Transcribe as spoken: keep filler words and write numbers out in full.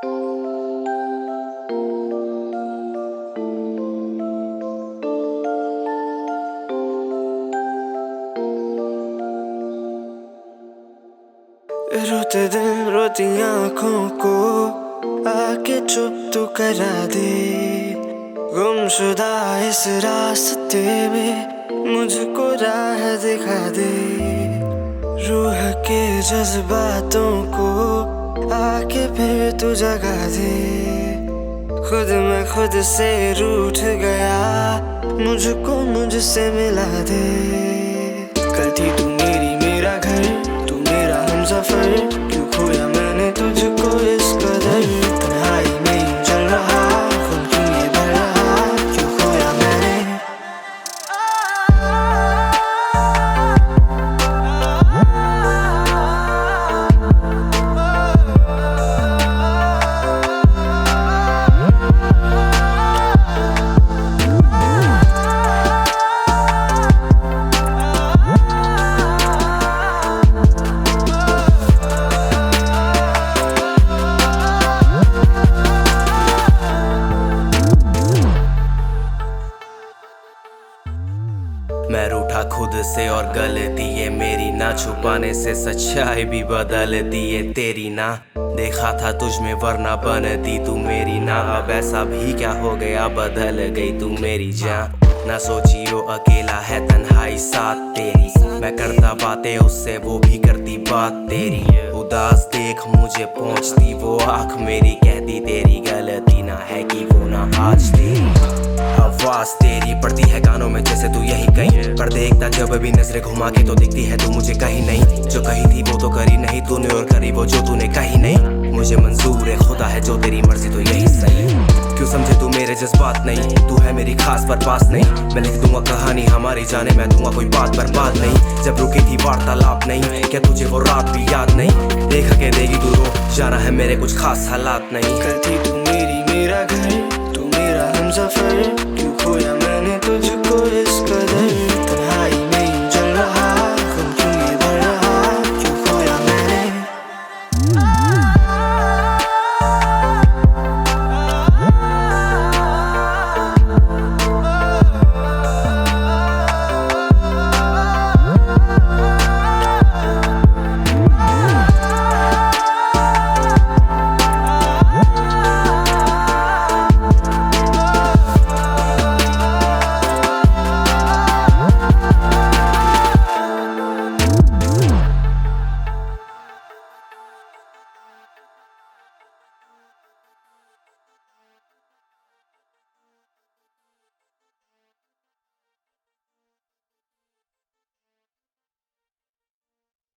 रोते दिल रोती आँखों को आके चुप तू करा दे। गुमशुदा इस रास्ते में मुझको राह दिखा दे। रूह के जज्बातों को आके फिर तू जगा दे। खुद मैं खुद से रूठ गया, मुझको मुझसे मिला दे। कल थी तू मेरी मेरा घर, तू मेरा हमसफर, क्यों खोया मैंने तुझको इस कदर। तन्हाई में यूं चल रहा, खुद क्यों ये भर रहा, क्यों खोया मैंने। मैं रूठा खुद से और गलती ये मेरी ना, छुपाने से सच्चाई भी बदल दी ये तेरी ना। देखा था तुझ में वरना बनती तू मेरी ना, अब ऐसा भी क्या हो गया बदल गई तू मेरी जान। ना सोचियो अकेला है तन्हाई साथ तेरी, मैं करता बातें उससे वो भी करती बात तेरी। उदास देख मुझे पहुंचती वो आँख मेरी, कहती तेरी गलती ना है कि वो ना आज तेरी। आवाज तेरी पड़ती है कानों में जैसे तू यही कहीं, पर देखता जब भी नजरें घुमा के तो दिखती है तू मुझे कहीं नहीं। जो कही थी वो तो करी नहीं तूने, और करी वो जो तूने कही नहीं। मुझे मंजूर है खुदा है जो तेरी मर्जी तो यही सही। क्यों समझे तू मेरे जज्बात नहीं, तू है मेरी खास पर पास नहीं। मैं लिख दूंगा कहानी हमारी जाने, मैं दूंगा कोई बात बर्बाद नहीं। जब रुकी थी वार्तालाप नहीं, क्या तुझे वो रात भी याद नहीं। देख के देगी तू रो, जाना है मेरे कुछ खास हालात नहीं। कल थी तू